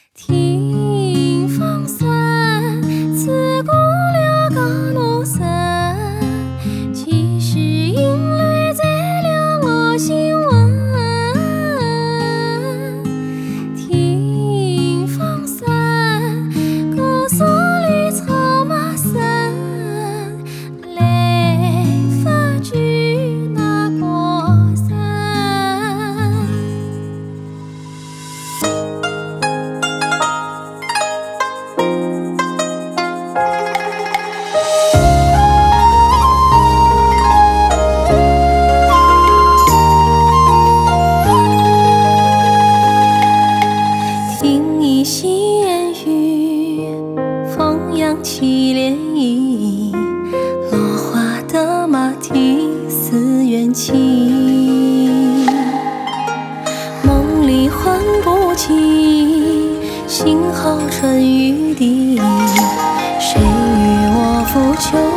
听风散，自古了个奴声。几时引来再了我心魂？听风散，姑苏里草马声，来发句那国声。听一夕烟雨，风扬起涟漪，落花的马蹄似远情。梦里魂不惊，醒后春雨滴，谁与我抚秋